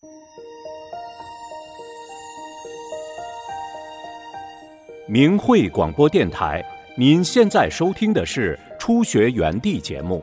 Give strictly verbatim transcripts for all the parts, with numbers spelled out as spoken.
明慧广播电台，您现在收听的是初学园地节目。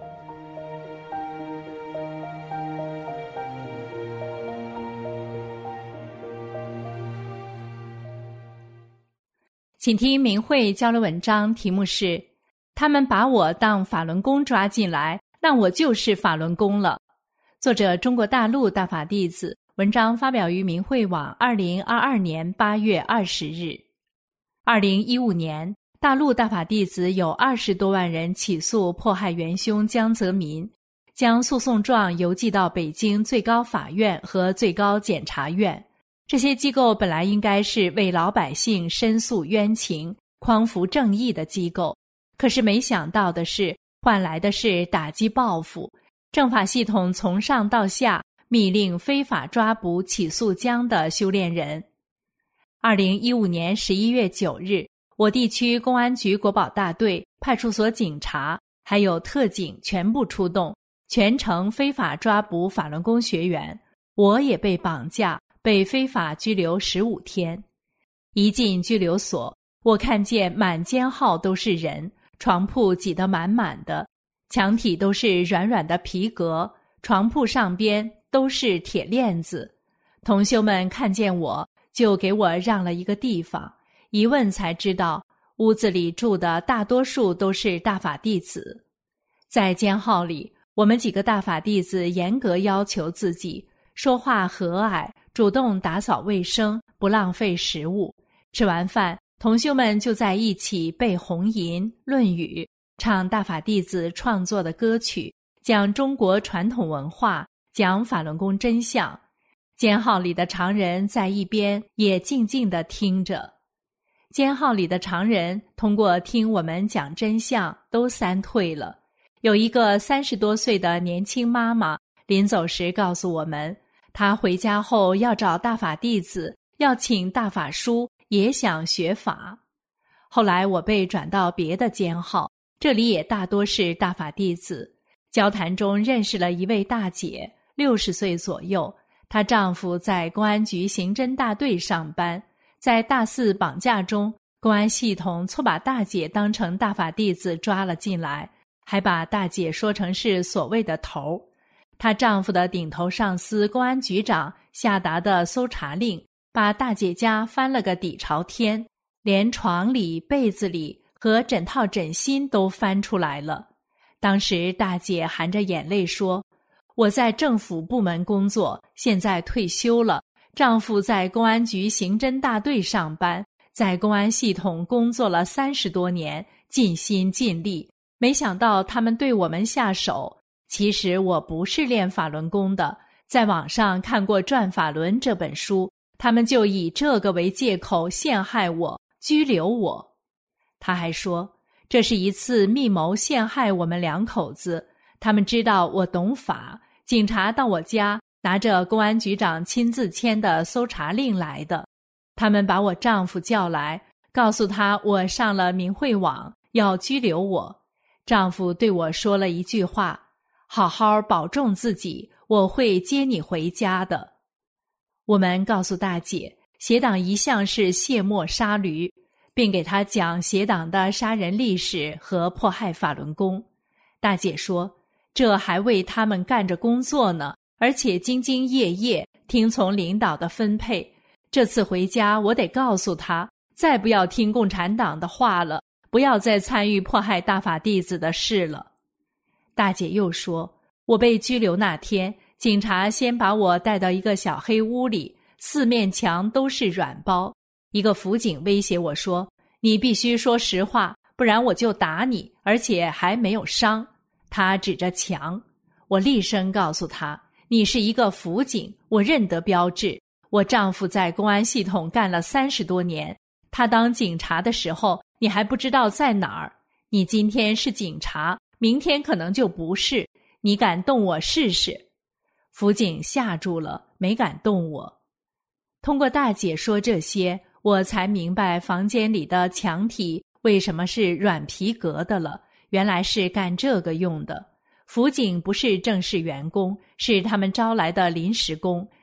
请听明慧交流文章，题目是他们把我当法轮功抓进来，那我就是法轮功了。作者中国大陆大法弟子，文章发表于明慧网二零二二年八月二十日。二零一五年，大陆大法弟子有二十多万人起诉迫害元凶江泽民，将诉讼状邮寄到北京最高法院和最高检察院。这些机构本来应该是为老百姓申诉冤情、匡扶正义的机构，可是没想到的是，换来的是打击报复。政法系统从上到下密令非法抓捕起诉江的修炼人。二零一五年十一月九日，我地区公安局国保大队、派出所警察还有特警全部出动，全程非法抓捕法轮功学员。我也被绑架，被非法拘留十五天。一进拘留所，我看见满间号都是人，床铺挤得满满的，墙体都是软软的皮革，床铺上边都是铁链子。同修们看见我，就给我让了一个地方，一问才知道，屋子里住的大多数都是大法弟子。在监号里，我们几个大法弟子严格要求自己说话和蔼，主动打扫卫生，不浪费食物。吃完饭，同修们就在一起背红吟、论语，唱大法弟子创作的歌曲，讲中国传统文化，讲法轮功真相。监号里的常人在一边也静静地听着。监号里的常人通过听我们讲真相都三退了。有一个三十多岁的年轻妈妈临走时告诉我们，她回家后要找大法弟子，要请大法书，也想学法。后来我被转到别的监号，这里也大多是大法弟子。交谈中认识了一位大姐，六十岁左右，她丈夫在公安局刑侦大队上班，在大肆绑架中，公安系统错把大姐当成大法弟子抓了进来，还把大姐说成是所谓的头。她丈夫的顶头上司公安局长下达的搜查令，把大姐家翻了个底朝天，连床里、被子里和整套枕芯都翻出来了。当时大姐含着眼泪说，我在政府部门工作，现在退休了，丈夫在公安局刑侦大队上班，在公安系统工作了三十多年，尽心尽力，没想到他们对我们下手。其实我不是练法轮功的，在网上看过《转法轮》这本书，他们就以这个为借口陷害我，拘留我。他还说，这是一次密谋陷害我们两口子，他们知道我懂法，警察到我家拿着公安局长亲自签的搜查令来的。他们把我丈夫叫来，告诉他我上了明慧网，要拘留我。丈夫对我说了一句话，好好保重自己，我会接你回家的。我们告诉大姐，邪党一向是卸磨杀驴，并给她讲邪党的杀人历史和迫害法轮功。大姐说，这还为他们干着工作呢，而且兢兢业业，听从领导的分配。这次回家我得告诉他，再不要听共产党的话了，不要再参与迫害大法弟子的事了。大姐又说，我被拘留那天，警察先把我带到一个小黑屋里，四面墙都是软包。一个辅警威胁我说，你必须说实话，不然我就打你，而且还没有伤。他指着墙，我厉声告诉他，你是一个辅警，我认得标志。我丈夫在公安系统干了三十多年，他当警察的时候，你还不知道在哪儿。你今天是警察，明天可能就不是，你敢动我试试？辅警吓住了，没敢动我。通过大姐说这些，我才明白房间里的墙体为什么是软皮革的了，原来是干这个用的。辅警不是正式员工，是他们招来的临时工，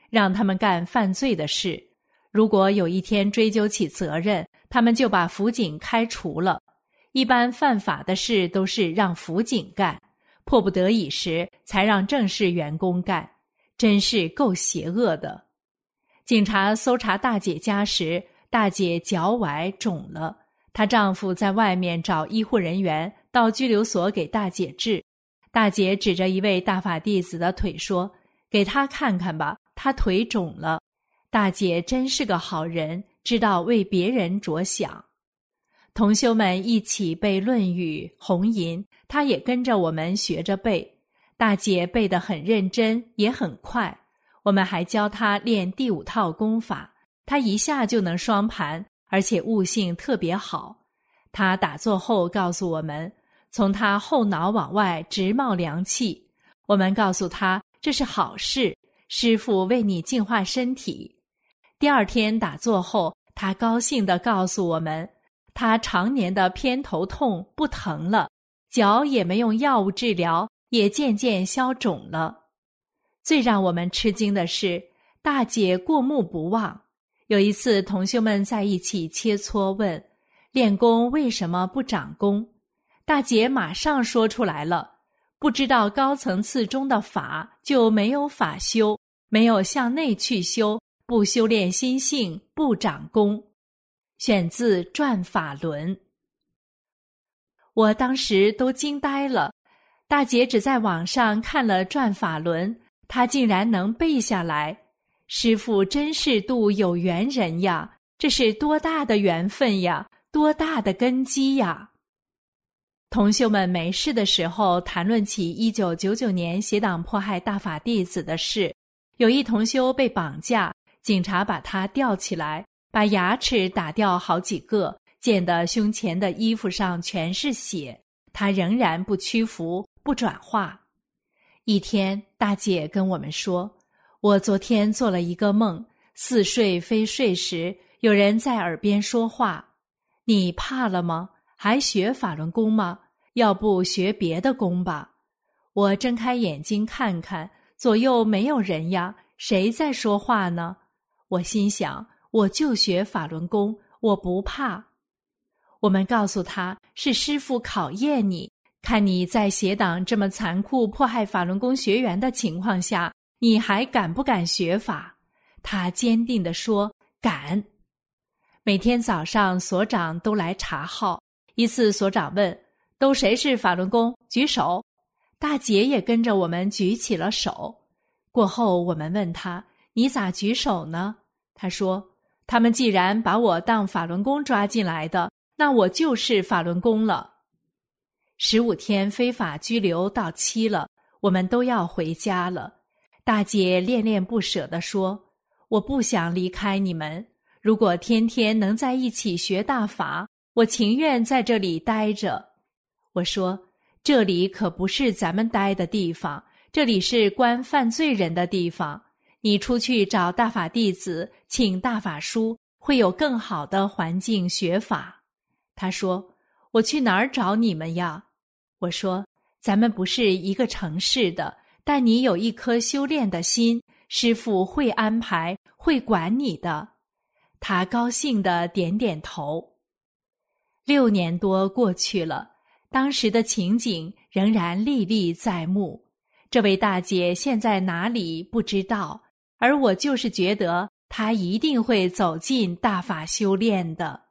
让他们干犯罪的事。如果有一天追究起责任，他们就把辅警开除了。一般犯法的事都是让辅警干，迫不得已时才让正式员工干，真是够邪恶的。警察搜查大姐家时，大姐脚崴肿了，她丈夫在外面找医护人员到拘留所给大姐治。大姐指着一位大法弟子的腿说：“给他看看吧，他腿肿了。”大姐真是个好人，知道为别人着想。同修们一起背《论语》《红吟》，她也跟着我们学着背。大姐背得很认真，也很快。我们还教她练第五套功法，她一下就能双盘，而且悟性特别好。她打坐后告诉我们，从她后脑往外直冒凉气。我们告诉她这是好事，师父为你净化身体。第二天打坐后，她高兴地告诉我们，她常年的偏头痛不疼了，脚也没用药物治疗，也渐渐消肿了。最让我们吃惊的是，大姐过目不忘。有一次同修们在一起切磋，问练功为什么不长功，大姐马上说出来了，不知道高层次中的法就没有法修，没有向内去修，不修炼心性，不长功。选自《转法轮》。我当时都惊呆了，大姐只在网上看了《转法轮》，她竟然能背下来。师父真是度有缘人呀，这是多大的缘分呀，多大的根基呀。同修们没事的时候谈论起一九九九年邪党迫害大法弟子的事。有一同修被绑架，警察把他吊起来，把牙齿打掉好几个，溅得胸前的衣服上全是血，他仍然不屈服，不转化。一天，大姐跟我们说，我昨天做了一个梦，似睡非睡时，有人在耳边说话，你怕了吗？还学法轮功吗？要不学别的功吧。我睁开眼睛看看，左右没有人呀，谁在说话呢？我心想，我就学法轮功，我不怕。我们告诉他，是师父考验你，看你在邪党这么残酷迫害法轮功学员的情况下，你还敢不敢学法？他坚定地说，敢。每天早上所长都来查号，一次所长问，都谁是法轮功？举手。大姐也跟着我们举起了手。过后我们问他，你咋举手呢？他说，他们既然把我当法轮功抓进来的，那我就是法轮功了。十五天非法拘留到期了，我们都要回家了。大姐恋恋不舍地说，我不想离开你们，如果天天能在一起学大法，我情愿在这里待着。我说，这里可不是咱们待的地方，这里是关犯罪人的地方。你出去找大法弟子，请大法书，会有更好的环境学法。他说，我去哪儿找你们呀？我说，咱们不是一个城市的，但你有一颗修炼的心，师父会安排，会管你的。他高兴地点点头。六年多过去了，当时的情景仍然历历在目。这位大姐现在哪里不知道，而我就是觉得她一定会走进大法修炼的。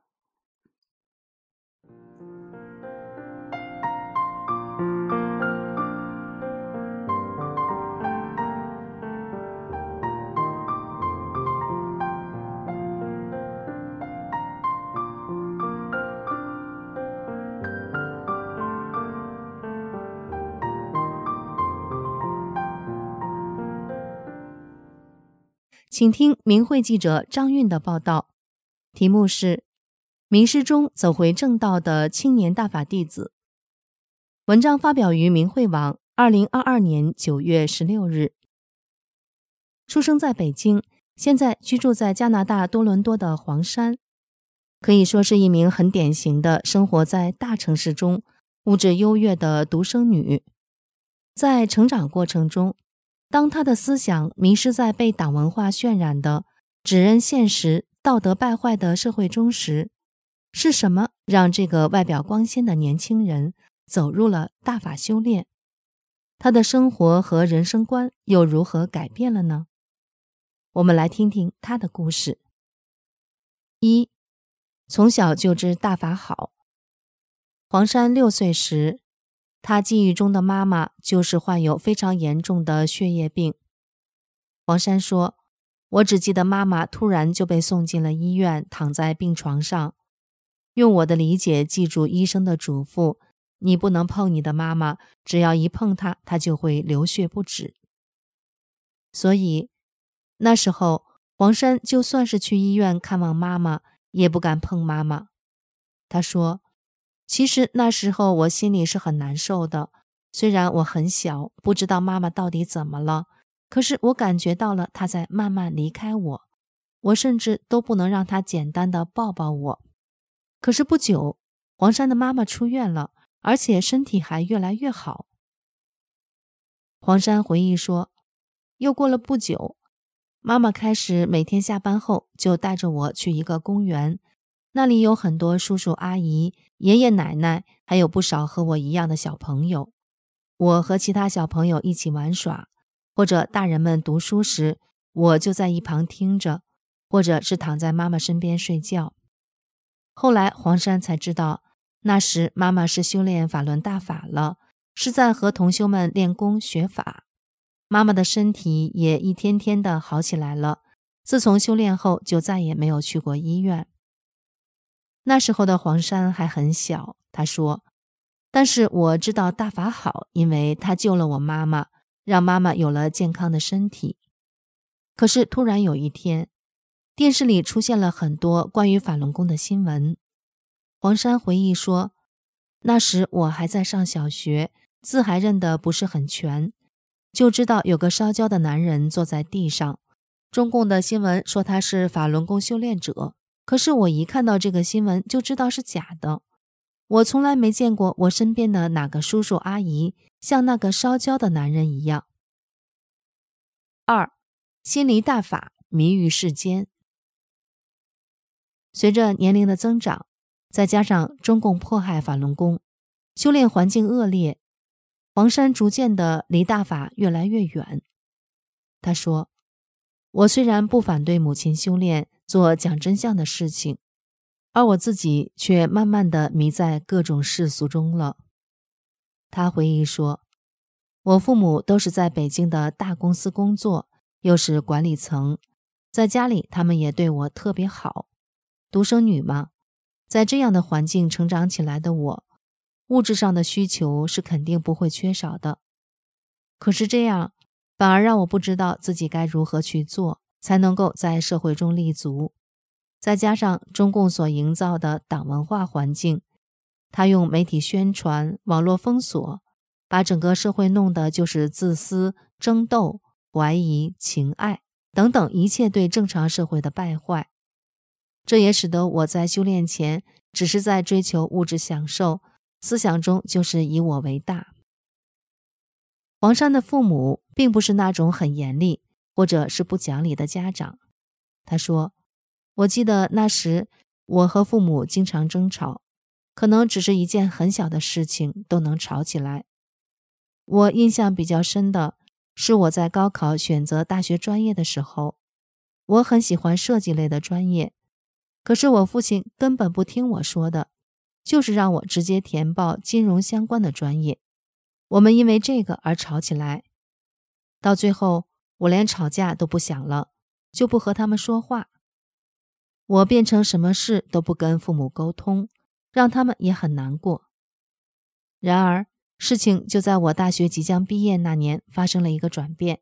请听明慧记者张韵的报道，题目是迷失中走回正道的青年大法弟子。文章发表于明慧网二零二二年九月十六日。出生在北京，现在居住在加拿大多伦多的黄珊，可以说是一名很典型的生活在大城市中、物质优越的独生女。在成长过程中， 当他的思想迷失在被党文化渲染的只认现实、道德败坏的社会中时，是什么让这个外表光鲜的年轻人走入了大法修炼？他的生活和人生观又如何改变了呢？我们来听听他的故事。一，从小就知大法好。黄山六岁时，他记忆中的妈妈就是患有非常严重的血液病。黄山说，我只记得妈妈突然就被送进了医院，躺在病床上。用我的理解记住医生的嘱咐，你不能碰你的妈妈，只要一碰她，她就会流血不止。所以那时候黄山就算是去医院看望妈妈，也不敢碰妈妈。他说，其实那时候我心里是很难受的，虽然我很小，不知道妈妈到底怎么了，可是我感觉到了她在慢慢离开我，我甚至都不能让她简单的抱抱我。可是不久，黄山的妈妈出院了，而且身体还越来越好。黄山回忆说，又过了不久，妈妈开始每天下班后就带着我去一个公园，那里有很多叔叔阿姨、爷爷奶奶，还有不少和我一样的小朋友。我和其他小朋友一起玩耍，或者大人们读书时，我就在一旁听着，或者是躺在妈妈身边睡觉。后来黄山才知道，那时妈妈是修炼法轮大法了，是在和同修们练功学法。妈妈的身体也一天天的好起来了，自从修炼后就再也没有去过医院。那时候的黄山还很小，他说，但是我知道大法好，因为他救了我妈妈，让妈妈有了健康的身体。可是突然有一天，电视里出现了很多关于法轮功的新闻。黄山回忆说，那时我还在上小学，字还认得不是很全，就知道有个烧焦的男人坐在地上，中共的新闻说他是法轮功修炼者，可是我一看到这个新闻就知道是假的。我从来没见过我身边的哪个叔叔阿姨像那个烧焦的男人一样。二，心离大法，迷于世间。随着年龄的增长，再加上中共迫害法轮功，修炼环境恶劣，黄山逐渐的离大法越来越远。他说，我虽然不反对母亲修炼，做讲真相的事情，而我自己却慢慢的迷在各种世俗中了。他回忆说，我父母都是在北京的大公司工作，又是管理层，在家里他们也对我特别好。独生女嘛，在这样的环境成长起来的我，物质上的需求是肯定不会缺少的。可是这样反而让我不知道自己该如何去做，才能够在社会中立足。再加上中共所营造的党文化环境，他用媒体宣传、网络封锁，把整个社会弄得就是自私、争斗、怀疑、情爱等等一切对正常社会的败坏。这也使得我在修炼前只是在追求物质享受，思想中就是以我为大。黄山的父母并不是那种很严厉或者是不讲理的家长。他说，我记得那时我和父母经常争吵，可能只是一件很小的事情都能吵起来。我印象比较深的是我在高考选择大学专业的时候，我很喜欢设计类的专业，可是我父亲根本不听我说的，就是让我直接填报金融相关的专业。我们因为这个而吵起来，到最后我连吵架都不想了，就不和他们说话。我变成什么事都不跟父母沟通，让他们也很难过。然而事情就在我大学即将毕业那年发生了一个转变。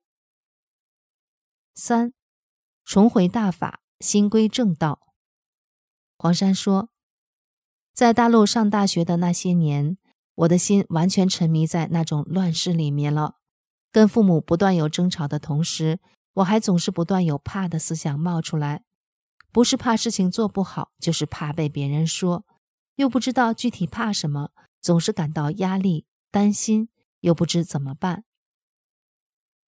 三，重回大法，心归正道。黄山说，在大陆上大学的那些年，我的心完全沉迷在那种乱世里面了。跟父母不断有争吵的同时，我还总是不断有怕的思想冒出来，不是怕事情做不好，就是怕被别人说，又不知道具体怕什么，总是感到压力、担心，又不知怎么办。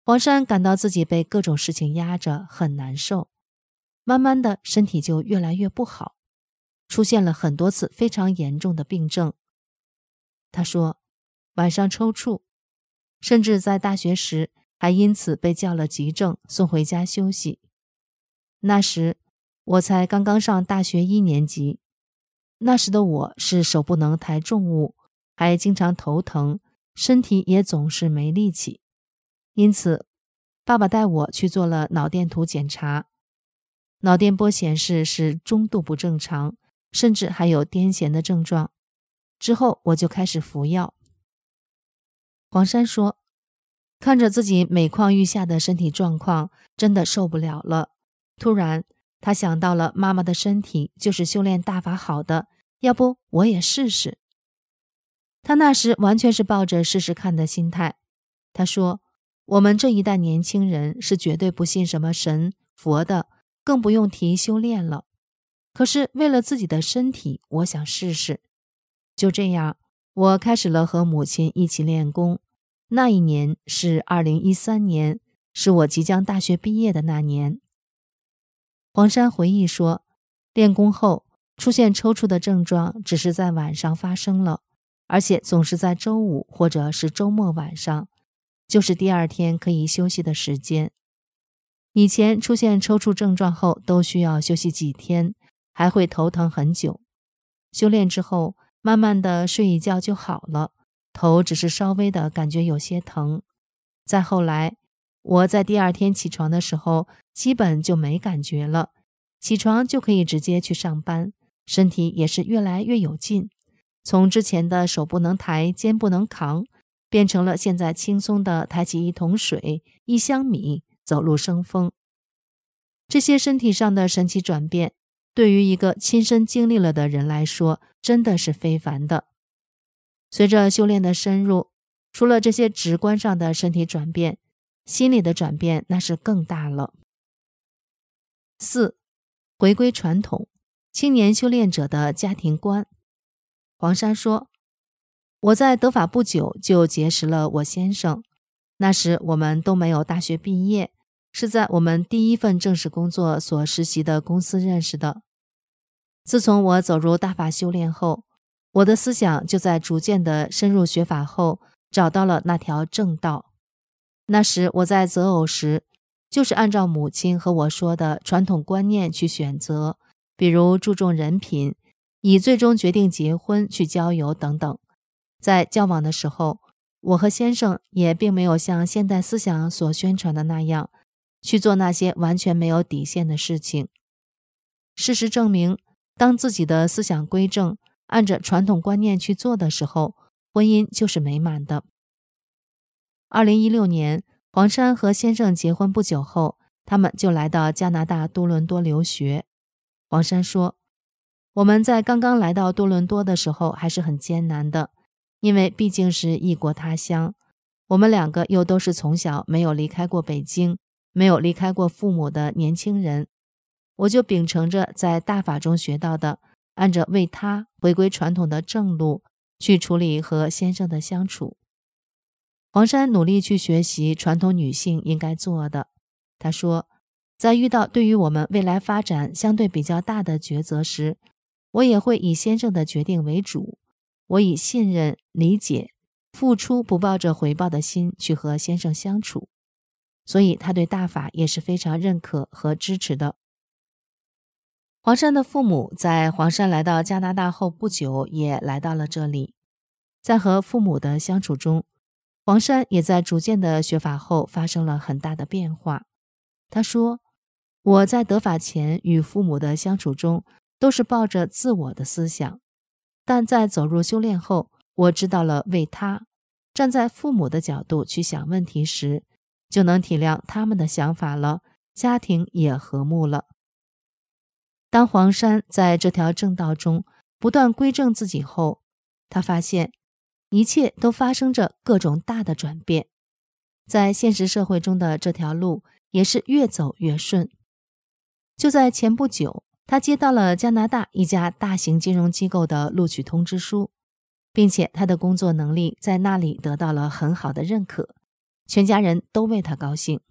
黄山感到自己被各种事情压着，很难受，慢慢的身体就越来越不好，出现了很多次非常严重的病症。他说，晚上抽搐，甚至在大学时还因此被叫了急症，送回家休息。那时我才刚刚上大学一年级，那时的我是手不能抬重物，还经常头疼，身体也总是没力气。因此爸爸带我去做了脑电图检查，脑电波显示是中度不正常，甚至还有癫痫的症状。之后我就开始服药。黄山说，看着自己每况愈下的身体状况，真的受不了了。突然他想到了妈妈的身体就是修炼大法好的，要不我也试试。他那时完全是抱着试试看的心态。他说，我们这一代年轻人是绝对不信什么神佛的，更不用提修炼了。可是为了自己的身体，我想试试。就这样，我开始了和母亲一起练功。那一年是二零一三年，是我即将大学毕业的那年。黄山回忆说，练功后出现抽搐的症状只是在晚上发生了，而且总是在周五或者是周末晚上，就是第二天可以休息的时间。以前出现抽搐症状后都需要休息几天，还会头疼很久。修炼之后，慢慢的睡一觉就好了，头只是稍微的感觉有些疼。再后来，我在第二天起床的时候基本就没感觉了，起床就可以直接去上班，身体也是越来越有劲，从之前的手不能抬肩不能扛，变成了现在轻松的抬起一桶水一箱米，走路生风。这些身体上的神奇转变，对于一个亲身经历了的人来说，真的是非凡的。随着修炼的深入，除了这些直观上的身体转变，心理的转变那是更大了。四、回归传统，青年修炼者的家庭观。黄山说，我在得法不久就结识了我先生，那时我们都没有大学毕业，是在我们第一份正式工作所实习的公司认识的。自从我走入大法修炼后，我的思想就在逐渐的深入学法后，找到了那条正道。那时我在择偶时，就是按照母亲和我说的传统观念去选择，比如注重人品，以最终决定结婚去交友等等。在交往的时候，我和先生也并没有像现代思想所宣传的那样，去做那些完全没有底线的事情。事实证明，当自己的思想归正，按着传统观念去做的时候，婚姻就是美满的。二零一六年，黄山和先生结婚不久后，他们就来到加拿大多伦多留学。黄山说，我们在刚刚来到多伦多的时候还是很艰难的，因为毕竟是异国他乡，我们两个又都是从小没有离开过北京，没有离开过父母的年轻人。我就秉承着在大法中学到的，按着为他回归传统的正路去处理和先生的相处。黄山努力去学习传统女性应该做的。他说，在遇到对于我们未来发展相对比较大的抉择时，我也会以先生的决定为主，我以信任、理解、付出不抱着回报的心去和先生相处。所以他对大法也是非常认可和支持的。黄山的父母在黄山来到加拿大后不久也来到了这里，在和父母的相处中，黄山也在逐渐的学法后发生了很大的变化。他说，我在得法前与父母的相处中都是抱着自我的思想，但在走入修炼后，我知道了为他，站在父母的角度去想问题时，就能体谅他们的想法了，家庭也和睦了。当黄山在这条正道中不断归正自己后，他发现一切都发生着各种大的转变，在现实社会中的这条路也是越走越顺。就在前不久，他接到了加拿大一家大型金融机构的录取通知书，并且他的工作能力在那里得到了很好的认可， 全家人都为他高兴。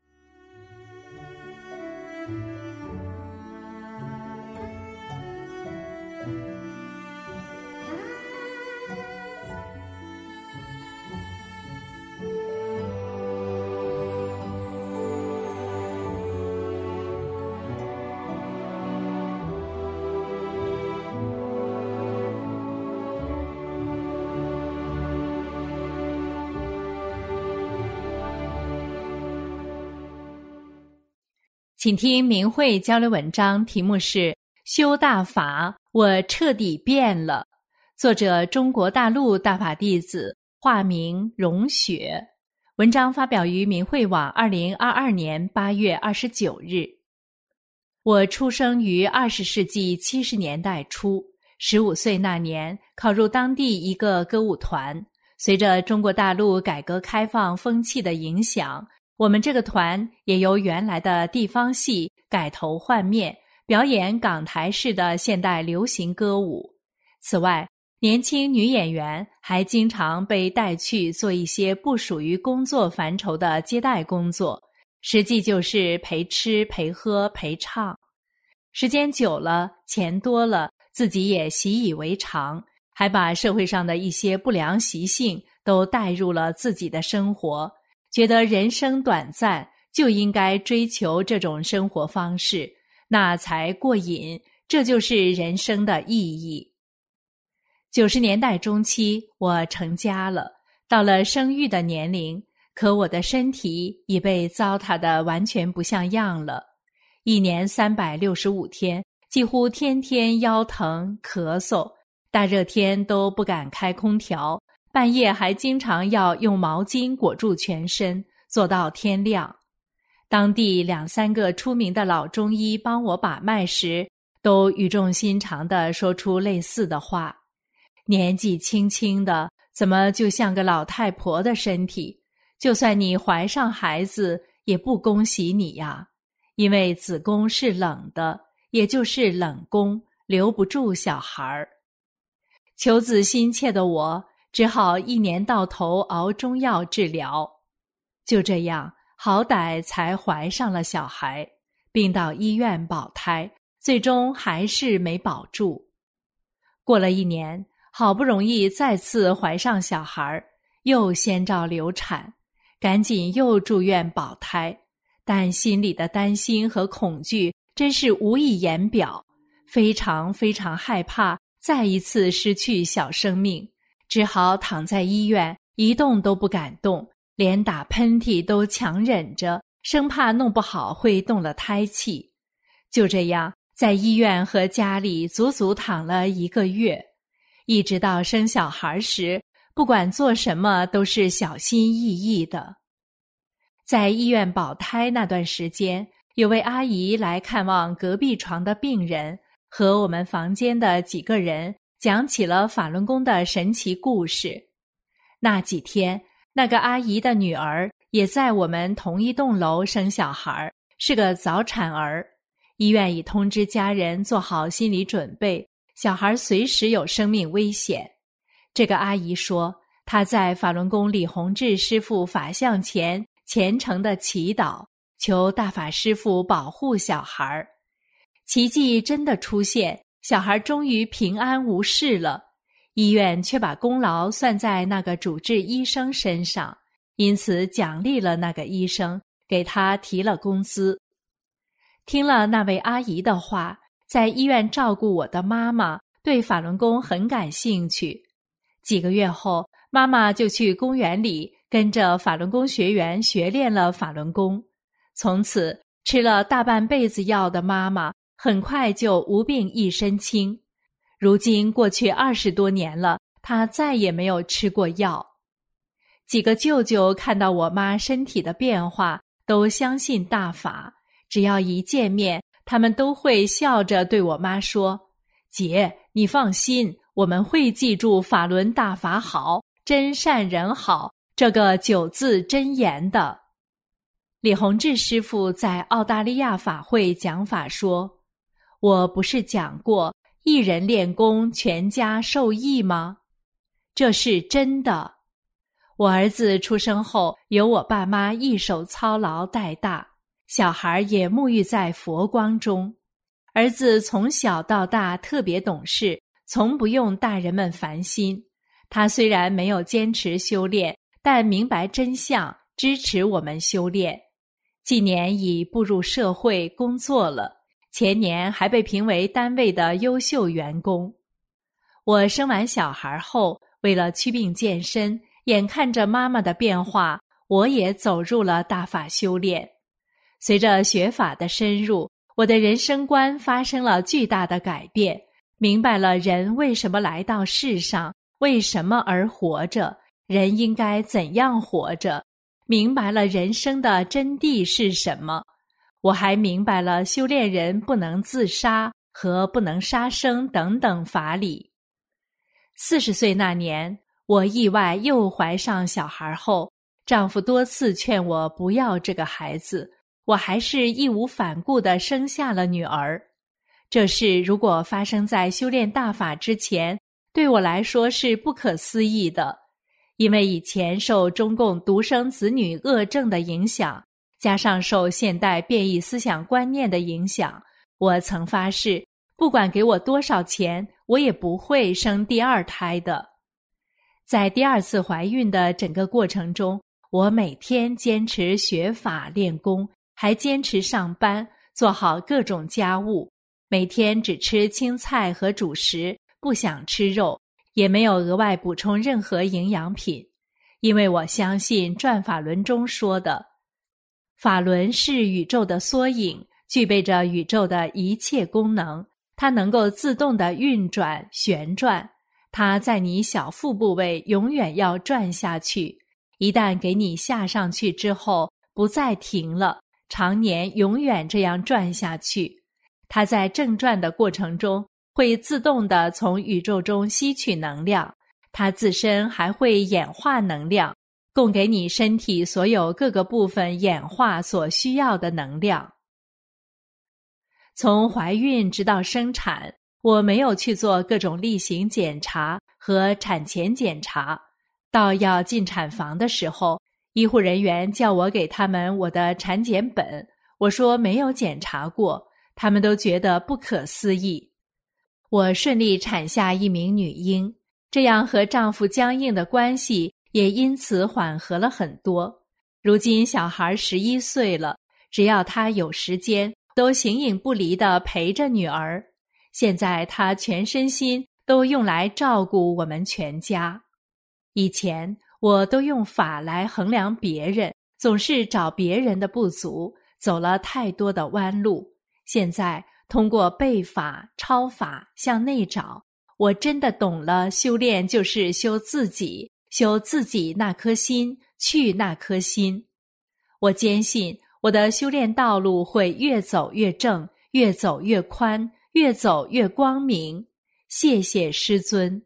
请听明慧交流文章，题目是修大法，我彻底变了。作者中国大陆大法弟子，化名荣雪。文章发表于明慧网二零二二年八月二十九日。我出生于二十世纪七十年代初，十五岁那年考入当地一个歌舞团。随着中国大陆改革开放风气的影响，我们这个团也由原来的地方戏改头换面，表演港台式的现代流行歌舞。此外，年轻女演员还经常被带去做一些不属于工作范畴的接待工作，实际就是陪吃陪喝陪唱。时间久了，钱多了，自己也习以为常，还把社会上的一些不良习性都带入了自己的生活，觉得人生短暂，就应该追求这种生活方式，那才过瘾，这就是人生的意义。九十年代中期，我成家了，到了生育的年龄，可我的身体已被糟蹋得完全不像样了。一年三百六十五天，几乎天天腰疼咳嗽，大热天都不敢开空调，半夜还经常要用毛巾裹住全身，做到天亮。当地两三个出名的老中医帮我把脉时，都语重心长地说出类似的话：年纪轻轻的，怎么就像个老太婆的身体？就算你怀上孩子，也不恭喜你呀，因为子宫是冷的，也就是冷宫，留不住小孩。求子心切的我，只好一年到头熬中药治疗。就这样，好歹才怀上了小孩，并到医院保胎，最终还是没保住。过了一年，好不容易再次怀上小孩，又先兆流产，赶紧又住院保胎，但心里的担心和恐惧真是无以言表，非常非常害怕再一次失去小生命，只好躺在医院一动都不敢动，连打喷嚏都强忍着，生怕弄不好会动了胎气。就这样，在医院和家里足足躺了一个月，一直到生小孩时，不管做什么都是小心翼翼的。在医院保胎那段时间，有位阿姨来看望隔壁床的病人，和我们房间的几个人讲起了法轮功的神奇故事。那几天，那个阿姨的女儿也在我们同一栋楼生小孩，是个早产儿。医院已通知家人做好心理准备，小孩随时有生命危险。这个阿姨说，她在法轮功李洪志师父法像前虔诚的祈祷，求大法师父保护小孩。奇迹真的出现，小孩终于平安无事了。医院却把功劳算在那个主治医生身上，因此奖励了那个医生，给他提了工资。听了那位阿姨的话，在医院照顾我的妈妈对法轮功很感兴趣。几个月后，妈妈就去公园里跟着法轮功学员学练了法轮功。从此，吃了大半辈子药的妈妈很快就无病一身轻。如今过去二十多年了，她再也没有吃过药。几个舅舅看到我妈身体的变化，都相信大法，只要一见面，他们都会笑着对我妈说：姐，你放心，我们会记住法轮大法好，真善人好这个九字真言的。李洪志师父在澳大利亚法会讲法说，我不是讲过一人练功全家受益吗？这是真的。 我儿子出生后，由我爸妈一手操劳带大，小孩也沐浴在佛光中。儿子从小到大特别懂事，从不用大人们烦心。他虽然没有坚持修炼，但明白真相，支持我们修炼。近年已步入社会工作了，前年还被评为单位的优秀员工。我生完小孩后，为了祛病健身，眼看着妈妈的变化，我也走入了大法修炼。随着学法的深入，我的人生观发生了巨大的改变，明白了人为什么来到世上，为什么而活着，人应该怎样活着，明白了人生的真谛是什么。我还明白了修炼人不能自杀和不能杀生等等法理。四十岁那年，我意外又怀上小孩后，丈夫多次劝我不要这个孩子，我还是义无反顾地生下了女儿。这事如果发生在修炼大法之前，对我来说是不可思议的。因为以前受中共独生子女恶政的影响，加上受现代变异思想观念的影响，我曾发誓，不管给我多少钱，我也不会生第二胎的。在第二次怀孕的整个过程中，我每天坚持学法练功，还坚持上班，做好各种家务，每天只吃青菜和主食，不想吃肉，也没有额外补充任何营养品。因为我相信转法轮中说的，法轮是宇宙的缩影，具备着宇宙的一切功能，它能够自动地运转旋转，它在你小腹部位永远要转下去，一旦给你下上去之后不再停了，常年永远这样转下去。它在正转的过程中会自动地从宇宙中吸取能量，它自身还会演化能量，供给你身体所有各个部分演化所需要的能量。从怀孕直到生产，我没有去做各种例行检查和产前检查。到要进产房的时候，医护人员叫我给他们我的产检本，我说没有检查过，他们都觉得不可思议。我顺利产下一名女婴，这样和丈夫僵硬的关系也因此缓和了很多。如今小孩十一岁了，只要他有时间，都形影不离地陪着女儿。现在他全身心都用来照顾我们全家。以前我都用法来衡量别人，总是找别人的不足，走了太多的弯路。现在通过背法、抄法向内找，我真的懂了，修炼就是修自己，修自己那颗心，去那颗心。我坚信我的修炼道路会越走越正，越走越宽，越走越光明。谢谢师尊。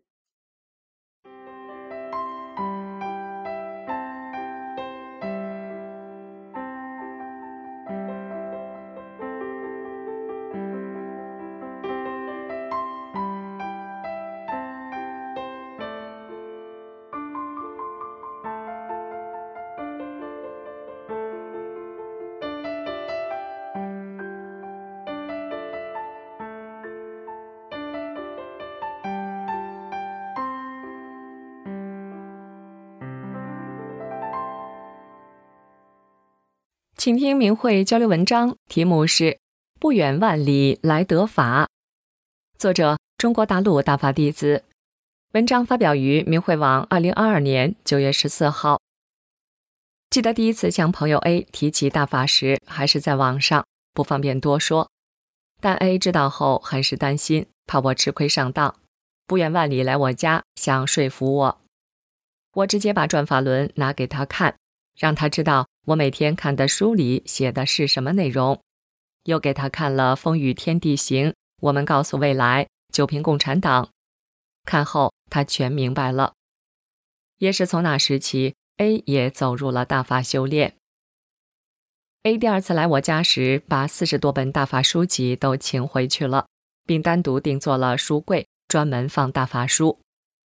请听明慧交流文章，题目是不远万里来得法，作者中国大陆大法弟子。文章发表于明慧网二零二二年九月十四号。记得第一次向朋友 A 提起大法时，还是在网上，不方便多说。但 A 知道后很是担心，怕我吃亏上当，不远万里来我家，想说服我。我直接把转法轮拿给他看，让他知道我每天看的书里写的是什么内容，又给他看了《风雨天地行》，我们告诉未来，九评共产党。看后他全明白了。也是从那时起， A 也走入了大法修炼。A 第二次来我家时，把四十多本大法书籍都请回去了，并单独定做了书柜，专门放大法书。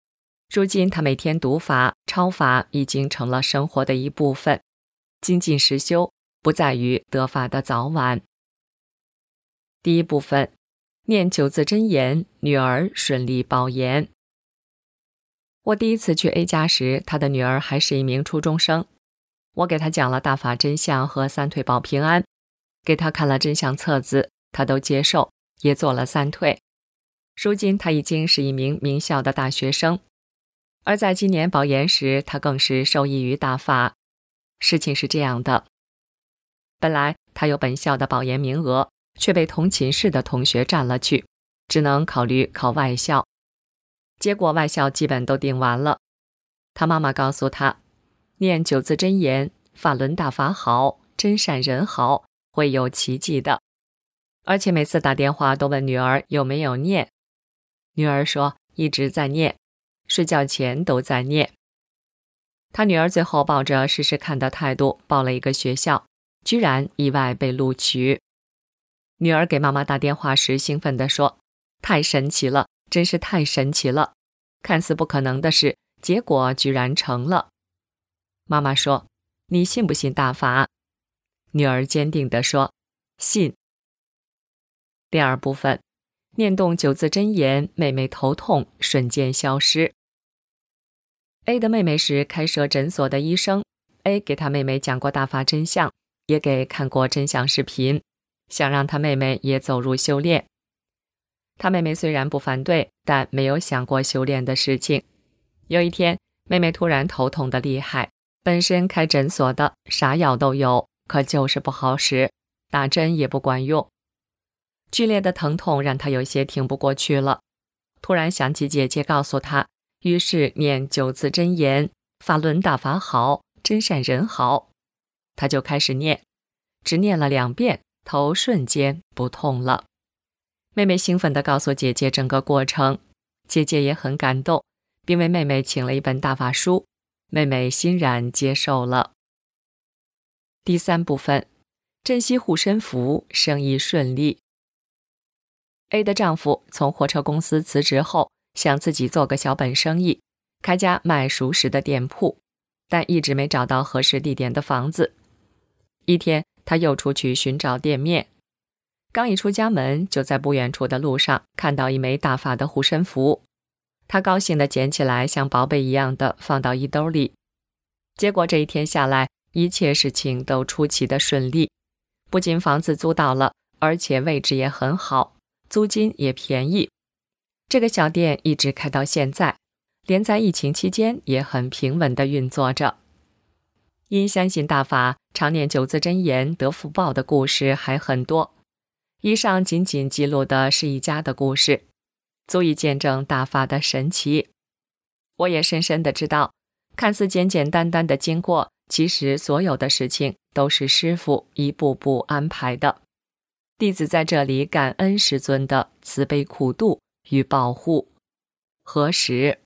如今他每天读法、抄法已经成了生活的一部分，精进实修不在于得法的早晚。第一部分，念九字真言，女儿顺利保研。我第一次去 A 家时，他的女儿还是一名初中生。我给他讲了大法真相和三退保平安，给他看了真相册子，他都接受，也做了三退。如今他已经是一名名校的大学生，而在今年保研时，他更是受益于大法。事情是这样的，本来他有本校的保研名额，却被同寝室的同学占了去，只能考虑考外校。结果外校基本都定完了。他妈妈告诉他，念九字真言，法轮大法好，真善人好，会有奇迹的。而且每次打电话都问女儿有没有念。女儿说一直在念，睡觉前都在念。他女儿最后抱着试试看的态度报了一个学校，居然意外被录取。女儿给妈妈打电话时兴奋地说，太神奇了，真是太神奇了，看似不可能的事，结果居然成了。妈妈说，你信不信大法？女儿坚定地说，信。第二部分，念动九字真言，妹妹头痛瞬间消失。A 的妹妹是开设诊所的医生， A 给他妹妹讲过大法真相，也给看过真相视频，想让他妹妹也走入修炼。他妹妹虽然不反对，但没有想过修炼的事情。有一天，妹妹突然头痛得厉害，本身开诊所的啥药都有，可就是不好使，打针也不管用。剧烈的疼痛让她有些挺不过去了，突然想起姐姐告诉她，于是念九字真言，法轮大法好，真善人好。她就开始念，只念了两遍，头瞬间不痛了。妹妹兴奋地告诉姐姐整个过程，姐姐也很感动，并为妹妹请了一本大法书，妹妹欣然接受了。第三部分，珍惜护身符，生意顺利。A 的丈夫从货车公司辞职后，想自己做个小本生意，开家卖熟食的店铺，但一直没找到合适地点的房子。一天，他又出去寻找店面，刚一出家门，就在不远处的路上看到一枚大法的护身符，他高兴地捡起来，像宝贝一样的放到衣兜里。结果这一天下来，一切事情都出奇的顺利，不仅房子租到了，而且位置也很好，租金也便宜。这个小店一直开到现在，连在疫情期间也很平稳地运作着。因相信大法，常念九字真言得福报的故事还很多，以上仅仅记录的是一家的故事，足以见证大法的神奇。我也深深地知道，看似简简单单的经过，其实所有的事情都是师父一步步安排的。弟子在这里感恩师尊的慈悲苦度与保护。何时？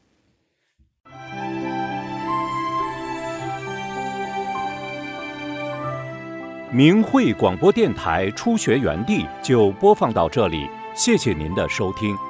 明慧广播电台初学园地就播放到这里，谢谢您的收听。